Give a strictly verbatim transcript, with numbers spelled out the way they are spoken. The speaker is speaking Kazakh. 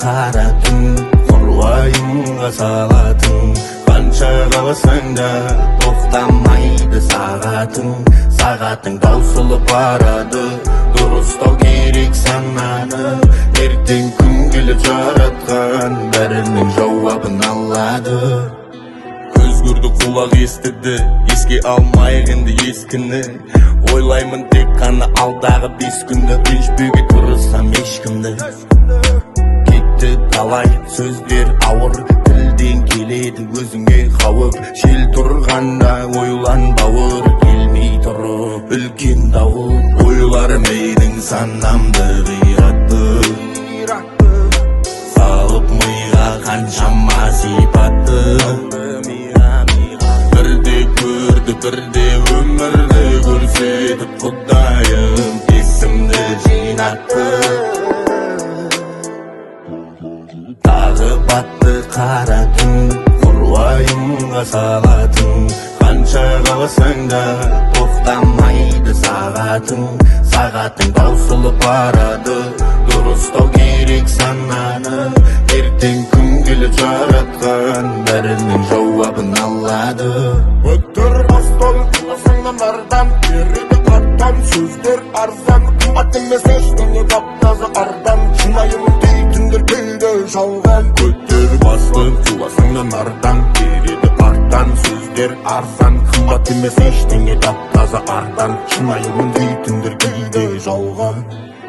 қара түн, құрвайымға салатын. Қанша қаласаң да тоқтамайды сағатың. Сағатың таусылып барады, дұрыстау керек сананы. Ертең күн келіп жаратқан бәрінің жауабын алады. Көз көрді, құлақ естіді, еске алмайық енді ескіні. Ойлаймын тек қана алдағы бес күнді, ренжбеуге тырыссам ешкімді. Кетті талай сөздер ауыр, тілден келеді өзіңе қауіп. Жел тұрғанда ойлан бауыр, келмей тұрып үлкен дауыл. Ойлар менің санамды қиратты, салып миға қаншама сипатты. Бірде көрді, бірде өмірді көрсетіп Құдайым есімді жинатты. Тағы батты қара түн, құрвайымға салатын. Қанша қаласаң да тоқтамайды сағатың. Сағатың таусылып барады, дұрыстау керек сананы. Ертең күн келіп жаратқан бәрінің жауабын алады. Өттір бастан, құласыңнан ардан, береді қаттан. Сөздер арзан, қымбат емес ештеңе тап-таза ардан. Шынайымын дейтіндер кейде жалған. Көттер басты, құласыңнан ардан, береді арттан. Сөздер арзан, қымбат емес ештеңе тап-таза ардан. Шынайымын дейтіндер кейде жалған.